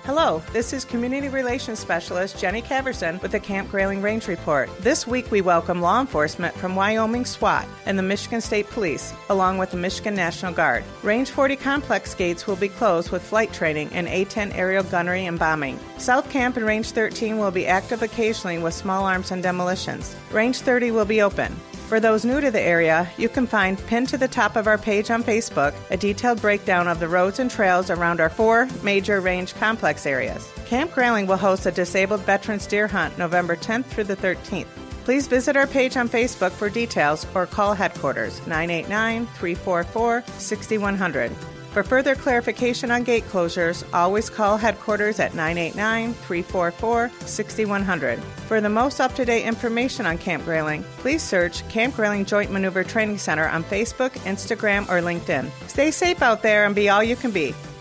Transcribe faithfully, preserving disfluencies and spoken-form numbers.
Hello, this is Community Relations Specialist Jenny Caverson with the Camp Grayling Range Report. This week we welcome law enforcement from Wyoming SWAT and the Michigan State Police, along with the Michigan National Guard. Range forty complex gates will be closed with flight training and A ten aerial gunnery and bombing. South Camp and Range thirteen will be active occasionally with small arms and demolitions. Range thirty will be open. For those new to the area, you can find pinned to the top of our page on Facebook a detailed breakdown of the roads and trails around our four major range complex areas. Camp Grayling will host a disabled veterans deer hunt November tenth through the thirteenth. Please visit our page on Facebook for details or call headquarters nine eight nine, three four four, six one zero zero. For further clarification on gate closures, always call headquarters at nine eight nine, three four four, six one zero zero. For the most up-to-date information on Camp Grayling, please search Camp Grayling Joint Maneuver Training Center on Facebook, Instagram, or LinkedIn. Stay safe out there and be all you can be.